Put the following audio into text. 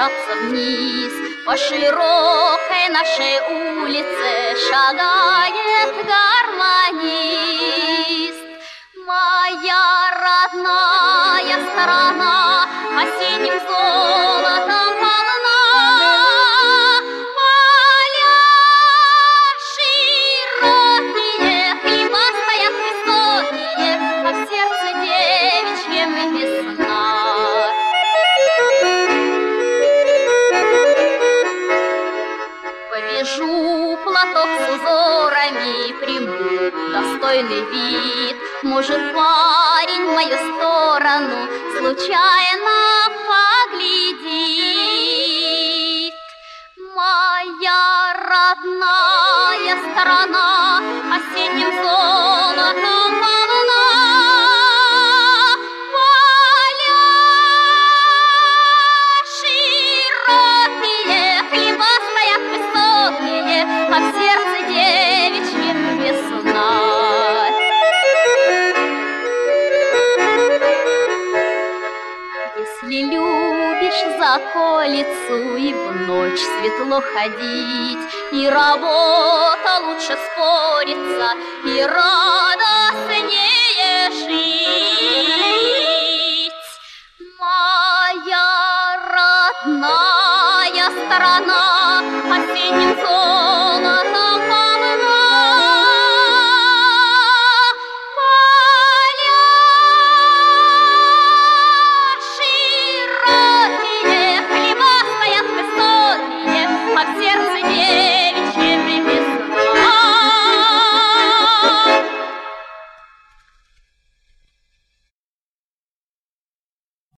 спускаться вниз. По широкой нашей улице шагает гармонист. Моя родная сторона осенним золотом полна. Поля широкие, хлеба стоят высокие, а в сердце девичьем весна. Повяжу платок с узорами, приму достойный вид. Может, парень в мою сторону случайно поглядит. Моя родная сторона осенним золотом полна. Поля широкие, хлеба стоят высокие, а в сердце девичьем весна. Если любишь за околицу и в ночь светло ходить, и работа лучше спорится, и радостнее жить. Моя родная сторона осенним